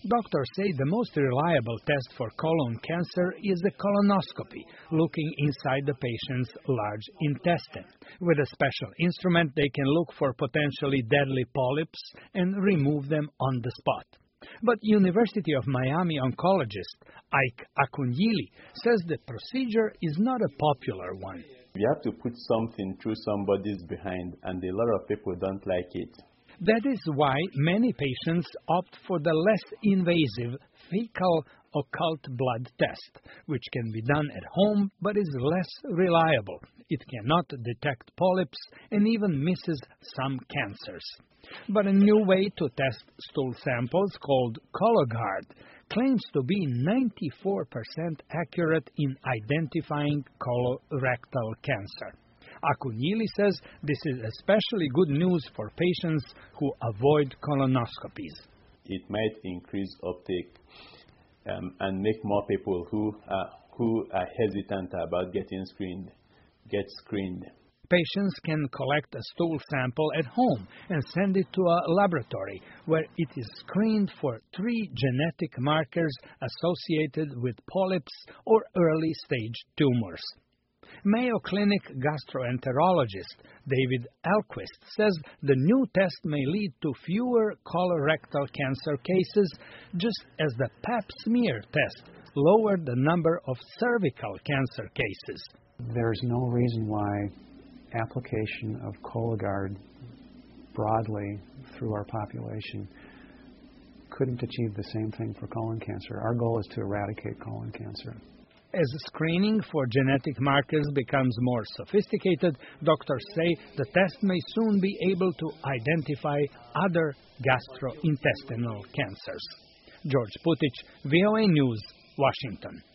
Doctors say the most reliable test for colon cancer is a colonoscopy, looking inside the patient's large intestine. With a special instrument, they can look for potentially deadly polyps and remove them on the spot. But University of Miami oncologist Ike Akunyili says the procedure is not a popular one. You have to put something through somebody's behind, and a lot of people don't like it. That is why many patients opt for the less invasive fecal occult blood test, which can be done at home but is less reliable. It cannot detect polyps and even misses some cancers. But a new way to test stool samples called Cologuard claims to be 94% accurate in identifying colorectal cancer. Akunyili says this is especially good news for patients who avoid colonoscopies. It might increase uptake and make more people who are hesitant about getting screened get screened. Patients can collect a stool sample at home and send it to a laboratory where it is screened for 3 genetic markers associated with polyps or early-stage tumors. Mayo Clinic gastroenterologist David Alquist says the new test may lead to fewer colorectal cancer cases, just as the Pap smear test lowered the number of cervical cancer cases. There's no reason why application of Cologuard broadly through our population couldn't achieve the same thing for colon cancer. Our goal is to eradicate colon cancer. As screening for genetic markers becomes more sophisticated, doctors say the test may soon be able to identify other gastrointestinal cancers. George Putich, VOA News, Washington.